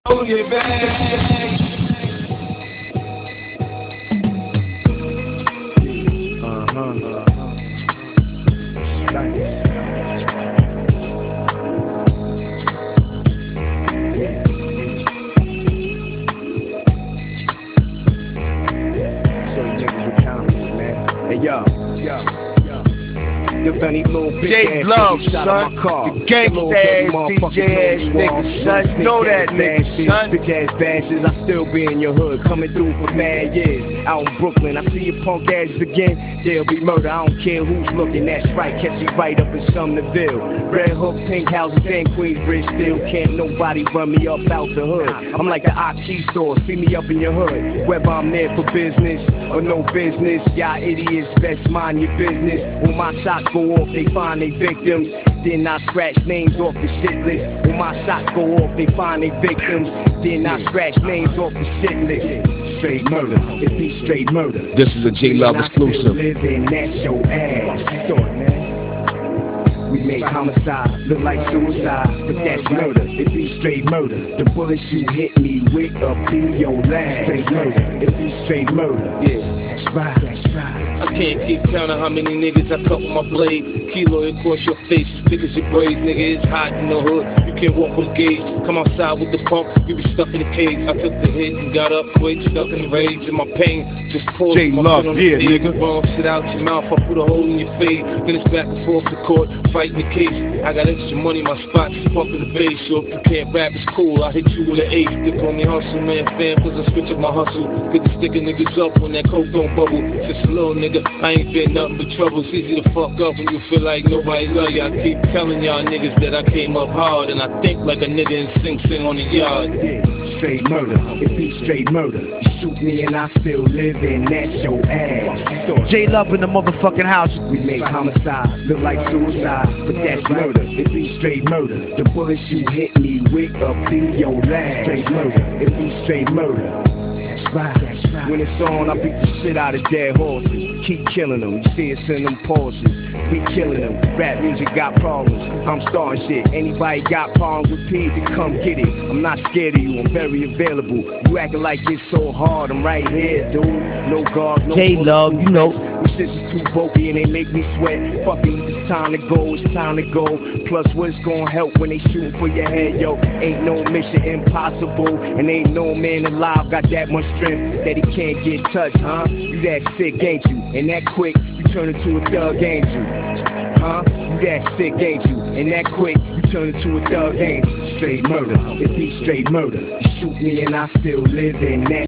Oh, you back. So you niggas with confidence, man. Hey, yo. Them funny little bitch J ass Love, niggas shot son. at my car. The gangsta ass, DJ ass nigga, son. Know that nigga, son. Bitch ass bastards, I still be in your hood, coming through for mad years. Out in Brooklyn, I see your punk asses again. There'll be murder, I don't care who's looking. That's right, catch me right up in Sumnerville. Red Hook, Pink Houses, and Queensbridge. Still can't nobody run me up out the hood. I'm like the IT store, see me up in your hood. Whether I'm there for business or no business, y'all idiots best mind your business. When my shots go off, they find they victims. Then I scratch names off the shit list. When my shots go off, they find they victims. Then I scratch names off the shit list. Straight murder, it be straight murder. This is a J Love exclusive. Living, that's your ass. Thought, man. We make homicide look like suicide, but that's murder. It be straight murder. The bullets you hit me with up be your last. Straight murder. It be straight murder. Yeah, that's right. That's right. I can't keep counting how many niggas I cut with my blade. Kilo across your face, as thick as your braids. Nigga, it's hot in the hood. You can't walk on the gauge. Come outside with the pump, you be stuck in the cage. I took the hit and got up quick, stuck in the rage. And my pain just poured J Love, yeah, nigga. Wrong shit out your mouth, I put a hole in your face. Then it's back and forth to court, fighting the case. I got extra money, my spot's fucking the base. So if you can't rap, it's cool. I hit you with an ace. They call me hustle man, fam, cause I switch up my hustle. Get to sticking niggas up when that coke don't bubble. Just a little nigga, I ain't been nothing but trouble. It's easy to fuck up when you feel like nobody love you. I keep telling y'all niggas that I came up hard, and I think like a nigga in Sing Sing on the yard. Yeah, straight murder, it be straight murder. You shoot me and I still live, and that's your ass. J Love in the motherfucking house. We make homicide look like suicide, but that's murder. It be straight murder. The bullets you hit me with up be your last. Straight murder. It be straight murder. That's right. That's right. When it's on, I beat the shit out of dead horses. Keep killing them. You see us in them Porsches. We killing them. Rap music got problems. I'm starting shit. Anybody got problems with P, then come get it. I'm not scared of you. I'm very available. You acting like it's so hard. I'm right here, dude. No guards, no J Love, you know. These shits is too bulky and they make me sweat. Fucking, it's time to go. It's time to go. Plus, what's gonna help when they shooting for your head, yo? Ain't no mission impossible, and ain't no man alive got that much strength that he can't get touched, huh? You that sick, ain't you? And that quick, you turn into a thug, ain't you? Huh? You that sick, ain't you? And that quick, you turn into a thug, ain't you? Straight murder, it be straight murder. You shoot me and I still live in that.